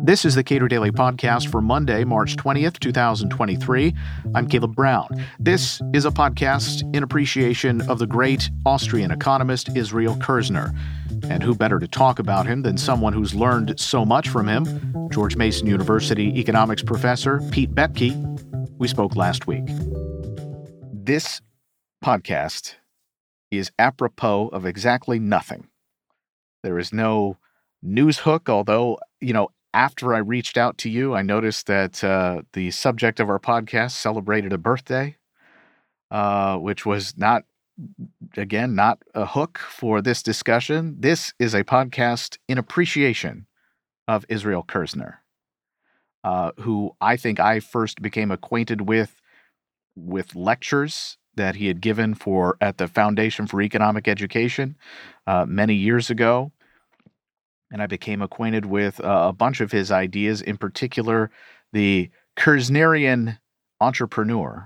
This is the Cato Daily Podcast for Monday, March 20th, 2023. I'm Caleb Brown. This is a podcast in appreciation of the great Austrian economist Israel Kirzner. And who better to talk about him than someone who's learned so much from him? George Mason University economics professor Pete Boettke. We spoke last week. This podcast is apropos of exactly nothing. There is no news hook, although, after I reached out to you, I noticed that the subject of our podcast celebrated a birthday, which was not a hook for this discussion. This is a podcast in appreciation of Israel Kirzner, who I think I first became acquainted with lectures that he had given at the Foundation for Economic Education many years ago. And I became acquainted with a bunch of his ideas, in particular, the Kirznerian entrepreneur.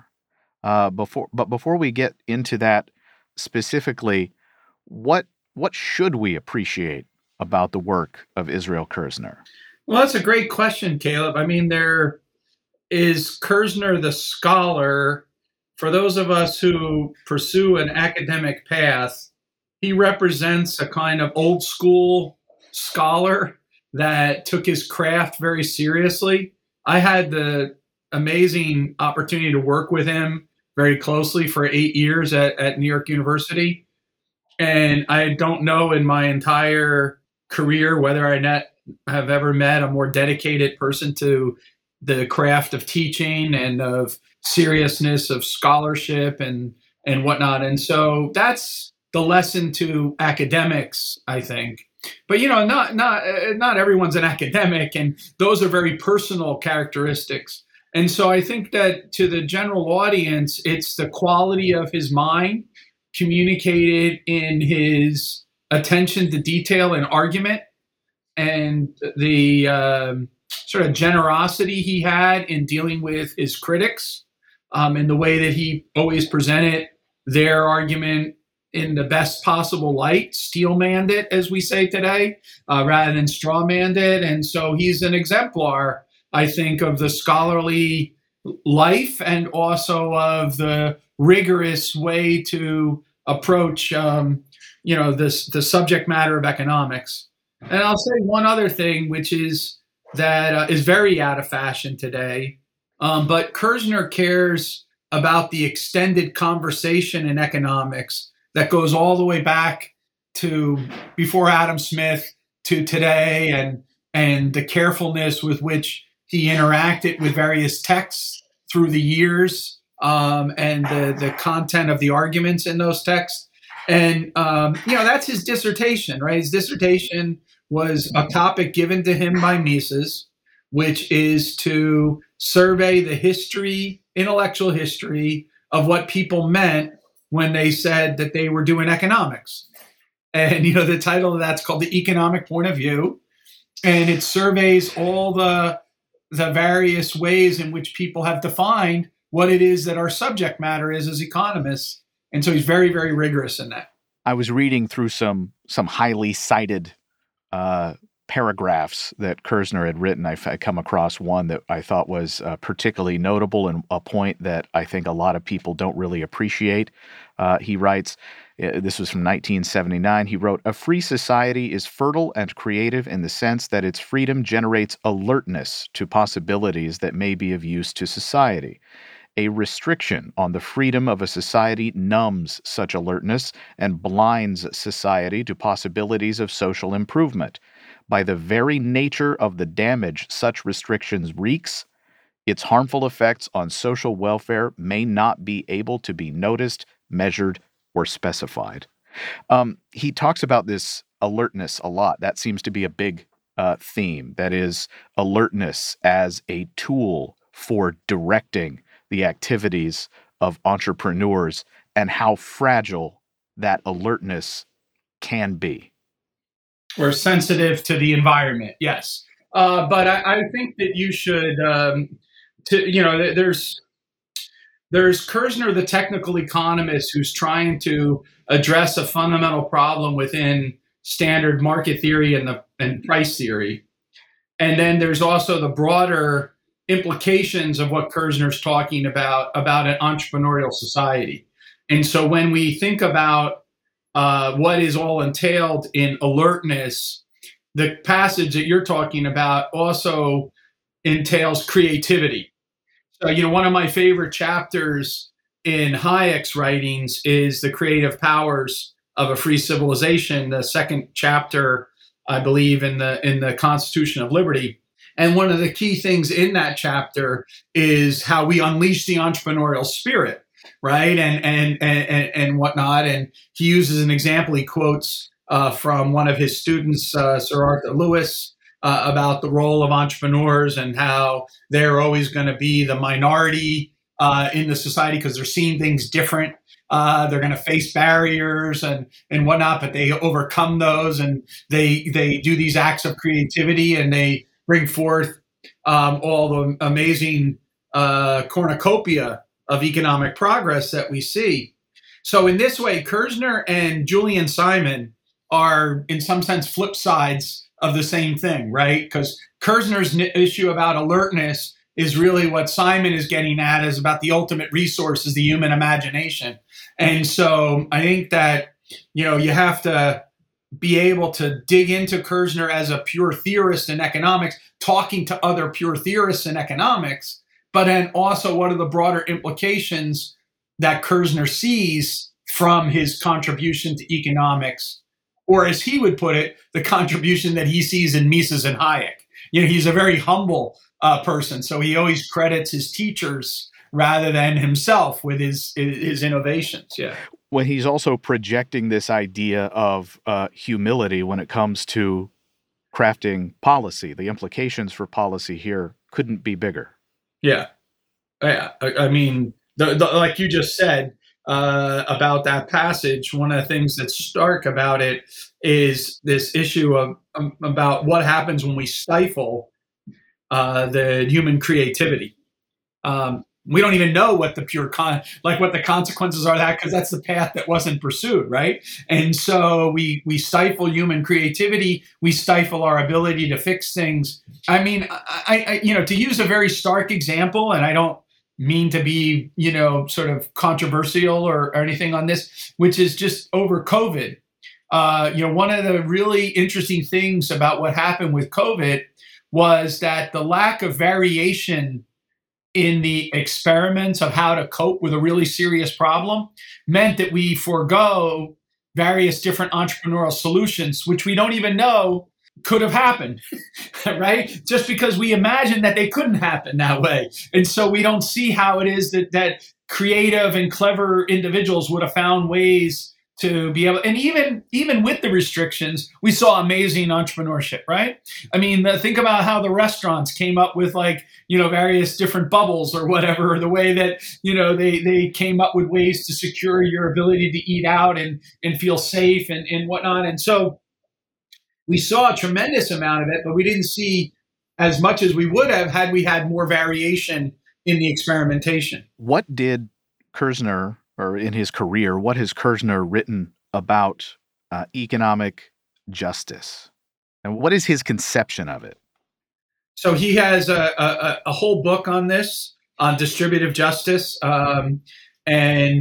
Before we get into that specifically, what should we appreciate about the work of Israel Kirzner? Well, that's a great question, Caleb. I mean, there is Kirzner the scholar. For those of us who pursue an academic path, he represents a kind of old school scholar that took his craft very seriously. I had the amazing opportunity to work with him very closely for 8 years at New York University. And I don't know in my entire career whether I have ever met a more dedicated person to the craft of teaching and of seriousness of scholarship and whatnot. And so that's the lesson to academics, I think. But not everyone's an academic, and those are very personal characteristics. And so I think that to the general audience, it's the quality of his mind communicated in his attention to detail and argument, and the sort of generosity he had in dealing with his critics, and the way that he always presented their argument in the best possible light, steel-manned it, as we say today, rather than straw-manned it. And so he's an exemplar, I think, of the scholarly life and also of the rigorous way to approach, the subject matter of economics. And I'll say one other thing, which is that is very out of fashion today, but Kirzner cares about the extended conversation in economics that goes all the way back to before Adam Smith to today, and the carefulness with which he interacted with various texts through the years, and the content of the arguments in those texts. And, that's his dissertation, right? His dissertation was a topic given to him by Mises, which is to survey the intellectual history of what people meant when they said that they were doing economics. And, the title of that's called The Economic Point of View. And it surveys all the various ways in which people have defined what it is that our subject matter is as economists. And so he's very, very rigorous in that. I was reading through some highly cited paragraphs that Kirzner had written. I come across one that I thought was particularly notable and a point that I think a lot of people don't really appreciate. He writes, this was from 1979, he wrote, "A free society is fertile and creative in the sense that its freedom generates alertness to possibilities that may be of use to society. A restriction on the freedom of a society numbs such alertness and blinds society to possibilities of social improvement. By the very nature of the damage such restrictions wreaks, its harmful effects on social welfare may not be able to be noticed, measured, or specified." He talks about this alertness a lot. That seems to be a big theme. That is, alertness as a tool for directing the activities of entrepreneurs and how fragile that alertness can be. Or sensitive to the environment, yes. But I think that you should, there's Kirzner, the technical economist, who's trying to address a fundamental problem within standard market theory and price theory. And then there's also the broader implications of what Kerzner's talking about an entrepreneurial society. And so when we think about what is all entailed in alertness, the passage that you're talking about also entails creativity. So, one of my favorite chapters in Hayek's writings is The Creative Powers of a Free Civilization, the second chapter, I believe, in the Constitution of Liberty. And one of the key things in that chapter is how we unleash the entrepreneurial spirit, right? And whatnot. And he uses an example. He quotes from one of his students, Sir Arthur Lewis, about the role of entrepreneurs and how they're always going to be the minority in the society because they're seeing things different. They're going to face barriers and whatnot, but they overcome those, and they do these acts of creativity, and they bring forth all the amazing cornucopia of economic progress that we see. So in this way, Kerzner and Julian Simon are, in some sense, flip sides of the same thing, right? Because Kerzner's issue about alertness is really what Simon is getting at, is about the ultimate resource is the human imagination. And so I think that, you have to be able to dig into Kerzner as a pure theorist in economics, talking to other pure theorists in economics, but then also what are the broader implications that Kerzner sees from his contribution to economics, or as he would put it, the contribution that he sees in Mises and Hayek. He's a very humble person, so he always credits his teachers rather than himself with his innovations. Yeah. When he's also projecting this idea of humility when it comes to crafting policy, the implications for policy here couldn't be bigger. Yeah. I mean, like you just said about that passage, one of the things that's stark about it is this issue of about what happens when we stifle the human creativity. We don't even know what the what the consequences are of that, because that's the path that wasn't pursued, right? And so we stifle human creativity, we stifle our ability to fix things. I mean, I to use a very stark example, and I don't mean to be, sort of controversial or anything on this, which is just over COVID. One of the really interesting things about what happened with COVID was that the lack of variation in the experiments of how to cope with a really serious problem meant that we forego various different entrepreneurial solutions, which we don't even know could have happened, right? Just because we imagine that they couldn't happen that way. And so we don't see how it is that creative and clever individuals would have found ways to be able, and even with the restrictions, we saw amazing entrepreneurship, right? I mean, think about how the restaurants came up with various different bubbles or whatever, or the way that, they came up with ways to secure your ability to eat out and feel safe and whatnot. And so we saw a tremendous amount of it, but we didn't see as much as we would have had we had more variation in the experimentation. What did Kerzner, or in his career, what has Kerzner written about economic justice? And what is his conception of it? So he has a whole book on this, on distributive justice. And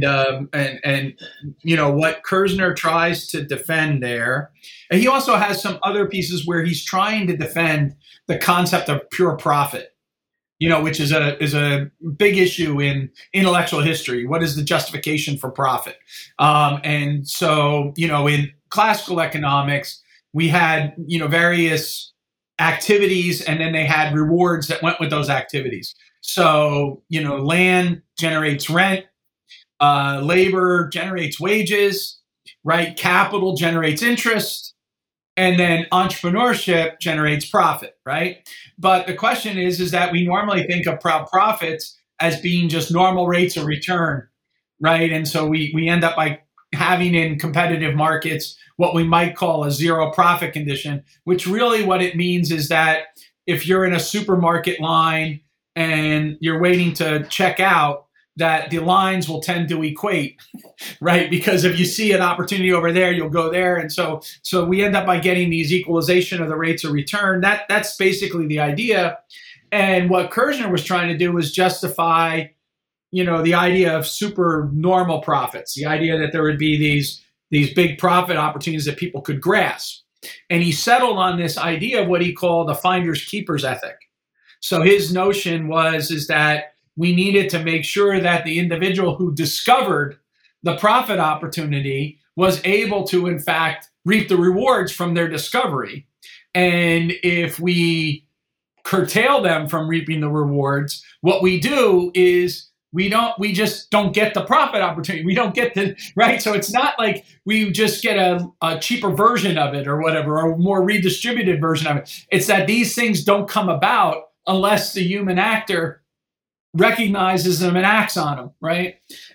what Kerzner tries to defend there. And he also has some other pieces where he's trying to defend the concept of pure profit, which is a big issue in intellectual history. What is the justification for profit? And so, in classical economics, we had, various activities, and then they had rewards that went with those activities. So, land generates rent. Labor generates wages, right? Capital generates interest, and then entrepreneurship generates profit, right? But the question is that we normally think of profits as being just normal rates of return, right? And so we end up by having in competitive markets what we might call a zero profit condition, which really what it means is that if you're in a supermarket line and you're waiting to check out, that the lines will tend to equate, right? Because if you see an opportunity over there, you'll go there. And so we end up by getting these equalization of the rates of return. That's basically the idea. And what Kerzner was trying to do was justify, the idea of super normal profits, the idea that there would be these big profit opportunities that people could grasp. And he settled on this idea of what he called the finder's keeper's ethic. So his notion is that we needed to make sure that the individual who discovered the profit opportunity was able to, in fact, reap the rewards from their discovery. And if we curtail them from reaping the rewards, what we do is we just don't get the profit opportunity. We don't get right? So it's not like we just get a cheaper version of it or whatever, or a more redistributed version of it. It's that these things don't come about unless the human actor recognizes them and acts on them, right?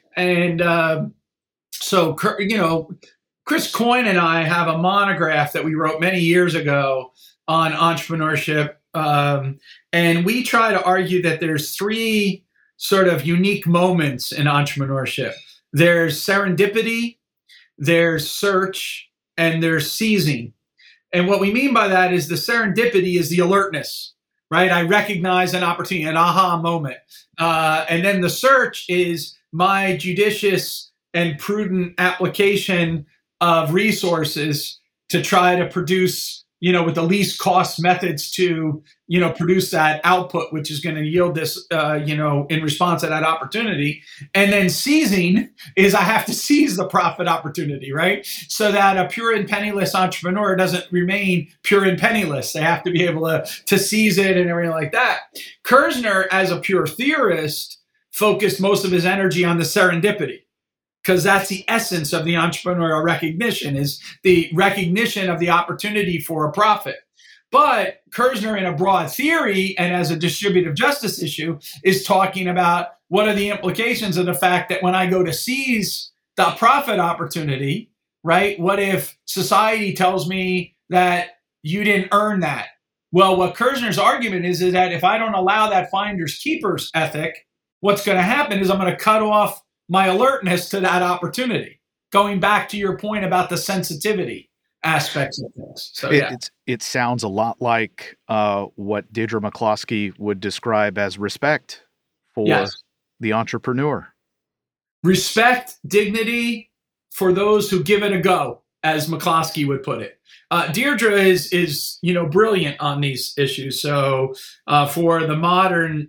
And so Chris Coyne and I have a monograph that we wrote many years ago on entrepreneurship, and we try to argue that there's three sort of unique moments in entrepreneurship. There's serendipity, there's search, and there's seizing. And what we mean by that is the serendipity is the alertness, right? I recognize an opportunity, an aha moment. And then the search is my judicious and prudent application of resources to try to produce, with the least cost methods to, produce that output, which is going to yield this, in response to that opportunity. And then seizing is I have to seize the profit opportunity, right? So that a pure and penniless entrepreneur doesn't remain pure and penniless. They have to be able to seize it and everything like that. Kerzner, as a pure theorist, focused most of his energy on the serendipity, because that's the essence of the entrepreneurial recognition, is the recognition of the opportunity for a profit. But Kerzner, in a broad theory and as a distributive justice issue, is talking about what are the implications of the fact that when I go to seize the profit opportunity, right? What if society tells me that you didn't earn that? Well, what Kerzner's argument is that if I don't allow that finder's keeper's ethic, what's going to happen is I'm going to cut off my alertness to that opportunity. Going back to your point about the sensitivity aspects of things. So it sounds a lot like what Deirdre McCloskey would describe as respect for the entrepreneur. Respect, dignity for those who give it a go, as McCloskey would put it. Deirdre is brilliant on these issues. So for the modern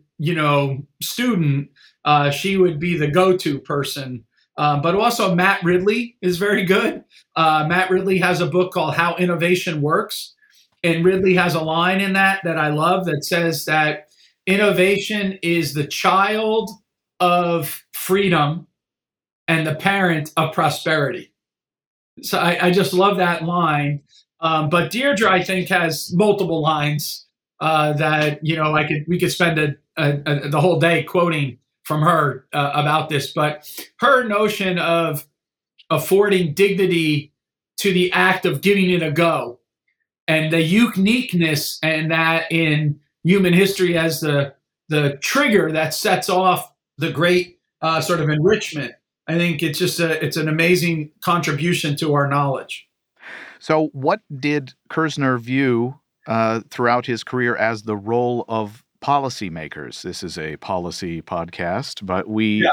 student, she would be the go-to person. But also Matt Ridley is very good. Matt Ridley has a book called How Innovation Works. And Ridley has a line in that I love that says that innovation is the child of freedom and the parent of prosperity. So I just love that line. But Deirdre, I think, has multiple lines that we could spend the whole day quoting from her about this. But her notion of affording dignity to the act of giving it a go, and the uniqueness and that in human history as the trigger that sets off the great sort of enrichment. I think it's just it's an amazing contribution to our knowledge. So what did Kerzner view throughout his career as the role of policymakers? This is a policy podcast, but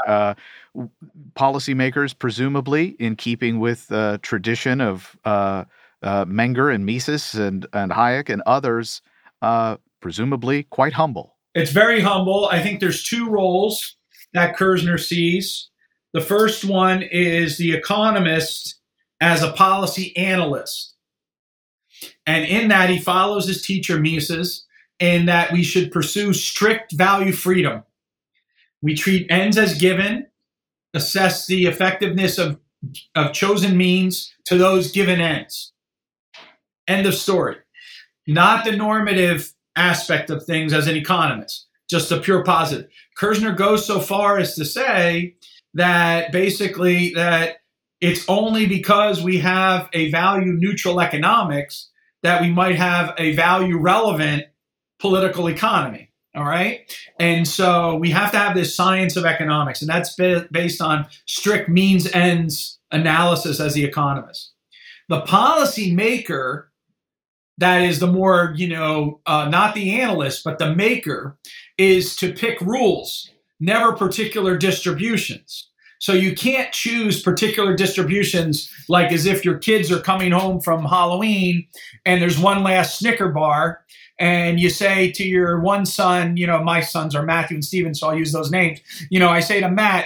policymakers, presumably in keeping with the tradition of Menger and Mises and Hayek and others, presumably quite humble. It's very humble. I think there's two roles that Kerzner sees. The first one is the economist as a policy analyst. And in that, he follows his teacher, Mises, in that we should pursue strict value freedom. We treat ends as given, assess the effectiveness of chosen means to those given ends. End of story. Not the normative aspect of things as an economist, just a pure positive. Kerzner goes so far as to say that basically that it's only because we have a value neutral economics that we might have a value relevant political economy. All right. And so we have to have this science of economics, and that's based on strict means ends analysis as the economist. The policy maker, that is the more, not the analyst, but the maker, is to pick rules, never particular distributions. So you can't choose particular distributions like as if your kids are coming home from Halloween and there's one last Snicker bar, and you say to your one son, my sons are Matthew and Stephen, so I'll use those names. I say to Matt,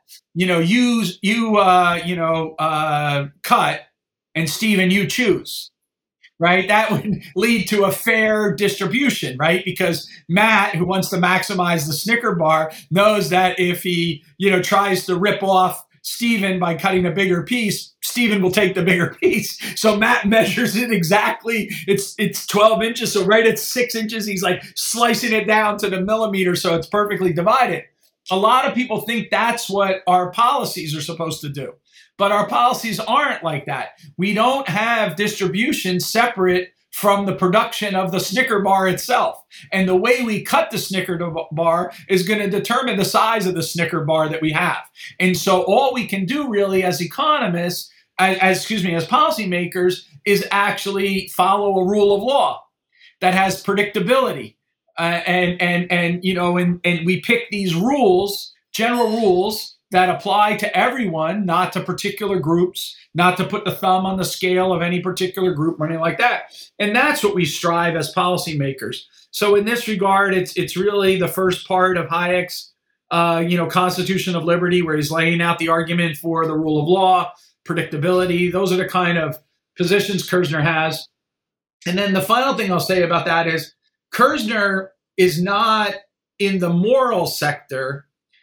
cut, and Stephen, you choose. Right? That would lead to a fair distribution, right? Because Matt, who wants to maximize the Snicker bar, knows that if he, tries to rip off Stephen by cutting a bigger piece, Stephen will take the bigger piece. So Matt measures it exactly. It's 12 inches. So right at 6 inches, he's like slicing it down to the millimeter. So it's perfectly divided. A lot of people think that's what our policies are supposed to do. But our policies aren't like that. We don't have distribution separate from the production of the Snicker bar itself. And the way we cut the Snicker bar is going to determine the size of the Snicker bar that we have. And so all we can do really as economists, as policymakers, is actually follow a rule of law that has predictability. And we pick these rules, general rules, that apply to everyone, not to particular groups, not to put the thumb on the scale of any particular group or anything like that. And that's what we strive as policymakers. So in this regard, it's really the first part of Hayek's, Constitution of Liberty, where he's laying out the argument for the rule of law, predictability. Those are the kind of positions Kerzner has. And then the final thing I'll say about that is Kerzner is not in the moral sector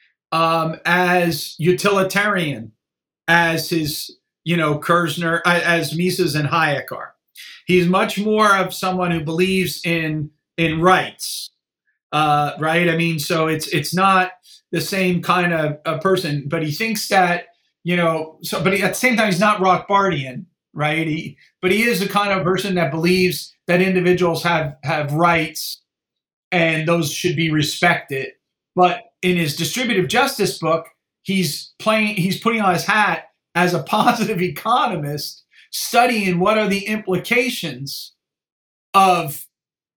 as utilitarian as his, Kerzner, as Mises and Hayek are. He's much more of someone who believes in rights, right? I mean, so it's not the same kind of a person, but he thinks that, but at the same time, he's not Rothbardian, right? But he is the kind of person that believes that individuals have rights and those should be respected. But in his distributive justice book, he's putting on his hat as a positive economist, studying what are the implications of,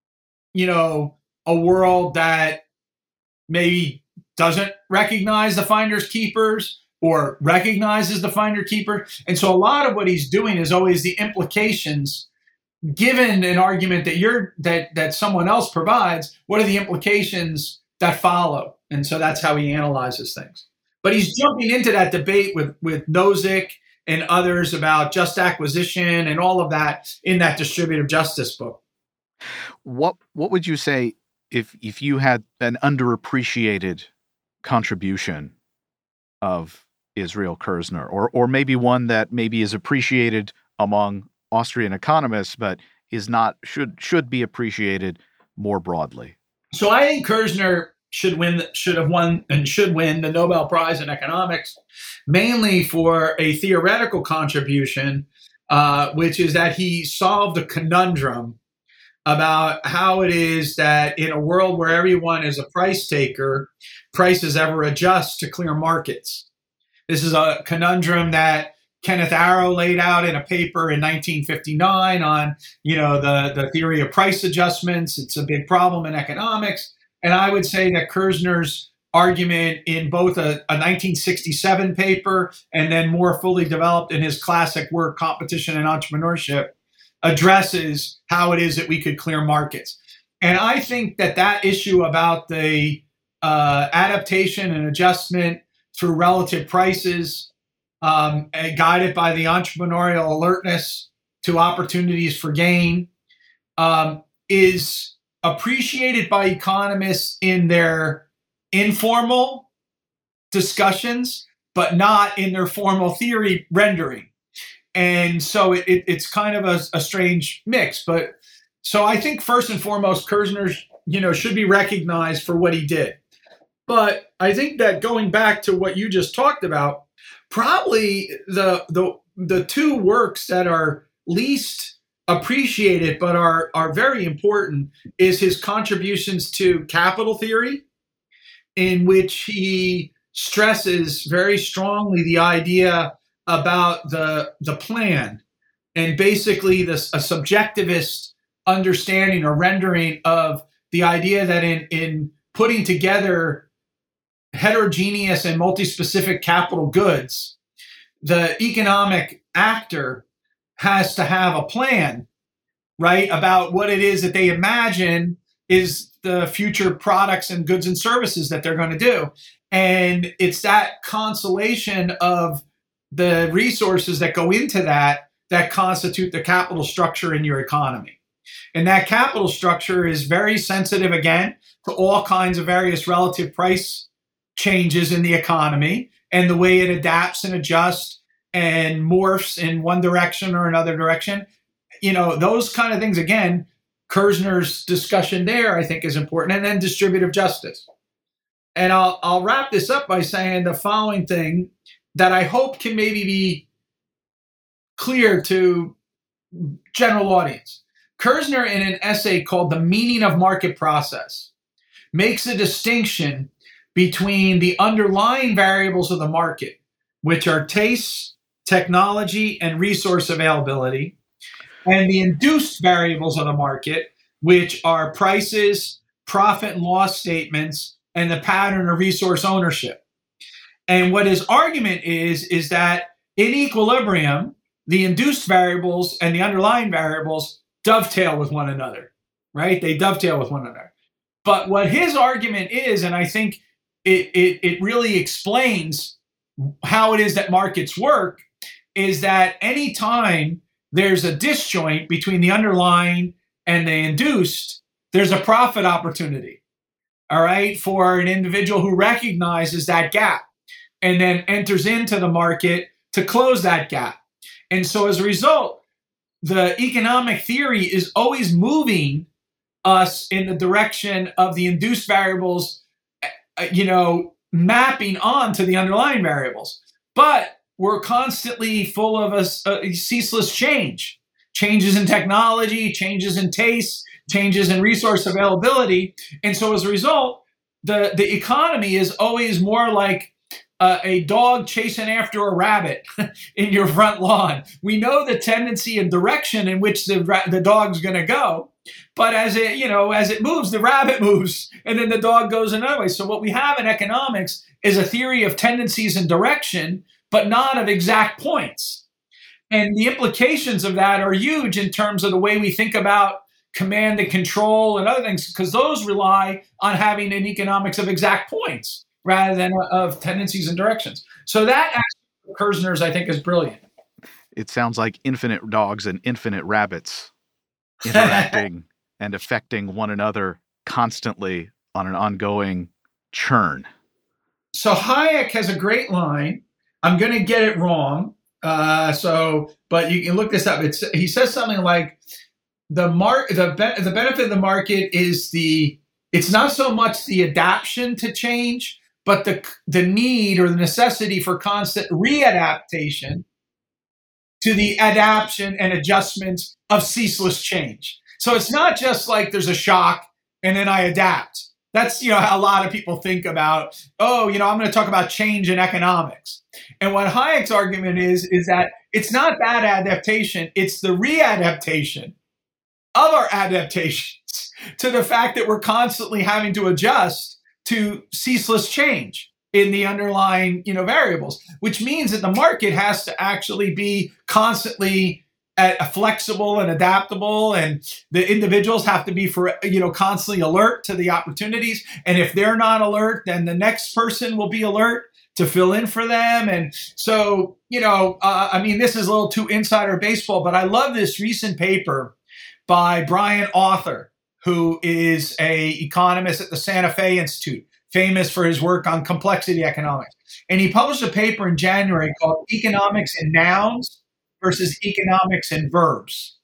a world that maybe doesn't recognize the finders keepers or recognizes the finder keeper. And so a lot of what he's doing is always the implications, given an argument that someone else provides, what are the implications that follow? And so that's how he analyzes things. But he's jumping into that debate with Nozick and others about just acquisition and all of that in that distributive justice book. What would you say if you had an underappreciated contribution of Israel Kerzner, or maybe one that maybe is appreciated among Austrian economists, but is not should be appreciated more broadly? So I think Kerzner should win the Nobel Prize in economics, mainly for a theoretical contribution, which is that he solved a conundrum about how it is that in a world where everyone is a price taker, prices ever adjust to clear markets. This is a conundrum that Kenneth Arrow laid out in a paper in 1959 on, the theory of price adjustments. It's a big problem in economics. And I would say that Kerzner's argument in both a 1967 paper and then more fully developed in his classic work, Competition and Entrepreneurship, addresses how it is that we could clear markets. And I think that issue about the adaptation and adjustment through relative prices, guided by the entrepreneurial alertness to opportunities for gain, is appreciated by economists in their informal discussions, but not in their formal theory rendering. And so it's kind of a strange mix. But so I think first and foremost, Kerzner, should be recognized for what he did. But I think that going back to what you just talked about, probably the two works that are least appreciated but are very important is his contributions to capital theory, in which he stresses very strongly the idea about the plan and basically this a subjectivist understanding or rendering of the idea that in putting together heterogeneous and multi-specific capital goods, the economic actor has to have a plan, right, about what it is that they imagine is the future products and goods and services that they're going to do. And it's that constellation of the resources that go into that constitute the capital structure in your economy. And that capital structure is very sensitive, again, to all kinds of various relative price changes in the economy and the way it adapts and adjusts and morphs in one direction or another direction. Those kind of things, again, Kerzner's discussion there, I think, is important. And then distributive justice. And I'll wrap this up by saying the following thing that I hope can maybe be clear to general audience. Kerzner, in an essay called The Meaning of Market Process, makes a distinction between the underlying variables of the market, which are taste, technology, and resource availability, and the induced variables of the market, which are prices, profit and loss statements, and the pattern of resource ownership. And what his argument is that in equilibrium, the induced variables and the underlying variables dovetail with one another, right? They dovetail with one another. But what his argument is, and I think it really explains how it is that markets work, is that anytime there's a disjoint between the underlying and the induced, there's a profit opportunity, all right, for an individual who recognizes that gap and then enters into the market to close that gap. And so as a result, the economic theory is always moving us in the direction of the induced variables, mapping onto the underlying variables. But we're constantly full of a ceaseless changes in technology, changes in taste, changes in resource availability. And so as a result, the economy is always more like a dog chasing after a rabbit in your front lawn. We know the tendency and direction in which the dog's going to go, but as it moves, the rabbit moves, and then the dog goes another way. So what we have in economics is a theory of tendencies and direction, but not of exact points. And the implications of that are huge in terms of the way we think about command and control and other things, because those rely on having an economics of exact points rather than of tendencies and directions. So that aspect of Kerzner's, I think, is brilliant. It sounds like infinite dogs and infinite rabbits interacting and affecting one another constantly on an ongoing churn. So Hayek has a great line. I'm going to get it wrong. But you can look this up. He says something like the benefit of the market is it's not so much the adaptation to change, but the need or the necessity for constant readaptation to the adaptation and adjustments of ceaseless change. So it's not just like there's a shock and then I adapt. That's how a lot of people think about, I'm going to talk about change in economics. And what Hayek's argument is that it's not that adaptation, it's the readaptation of our adaptations to the fact that we're constantly having to adjust to ceaseless change in the underlying variables, which means that the market has to actually be constantly flexible and adaptable, and the individuals have to be constantly alert to the opportunities. And if they're not alert, then the next person will be alert to fill in for them. And so, this is a little too insider baseball, but I love this recent paper by Brian Arthur, who is an economist at the Santa Fe Institute, famous for his work on complexity economics. And he published a paper in January called Economics in Nouns versus Economics in Verbs.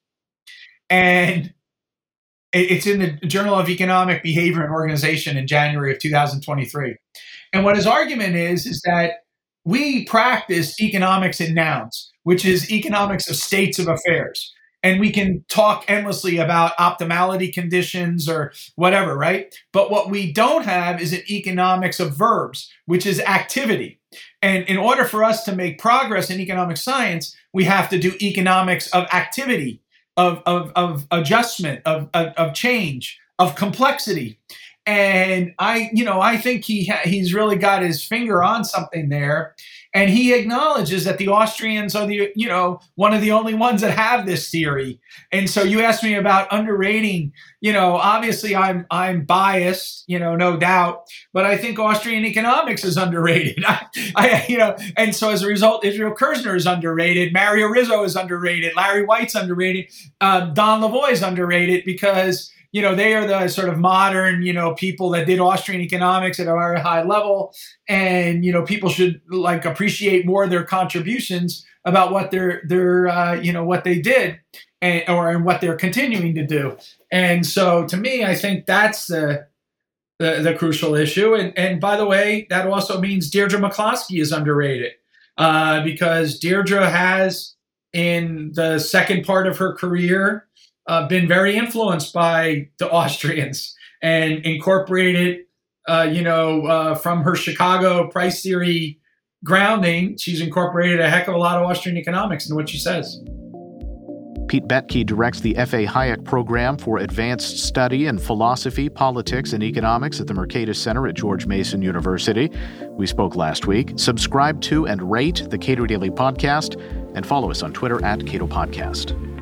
And it's in the Journal of Economic Behavior and Organization in January of 2023. And what his argument is that we practice economics in nouns, which is economics of states of affairs. And we can talk endlessly about optimality conditions or whatever, right? But what we don't have is an economics of verbs, which is activity. And in order for us to make progress in economic science, we have to do economics of activity, of adjustment, of change, of complexity. And I think he's really got his finger on something there. And he acknowledges that the Austrians are one of the only ones that have this theory. And so you asked me about underrating, obviously I'm biased, no doubt, but I think Austrian economics is underrated. And so as a result, Israel Kirzner is underrated. Mario Rizzo is underrated. Larry White's underrated. Don Lavoie is underrated because they are the sort of modern, people that did Austrian economics at a very high level. And, people should appreciate more of their contributions about what what they did and what they're continuing to do. And so to me, I think that's the crucial issue. And by the way, that also means Deirdre McCloskey is underrated because Deirdre has, in the second part of her career, been very influenced by the Austrians and incorporated, from her Chicago price theory grounding, she's incorporated a heck of a lot of Austrian economics into what she says. Pete Boettke directs the F.A. Hayek Program for Advanced Study in Philosophy, Politics, and Economics at the Mercatus Center at George Mason University. We spoke last week. Subscribe to and rate the Cato Daily Podcast and follow us on Twitter @CatoPodcast.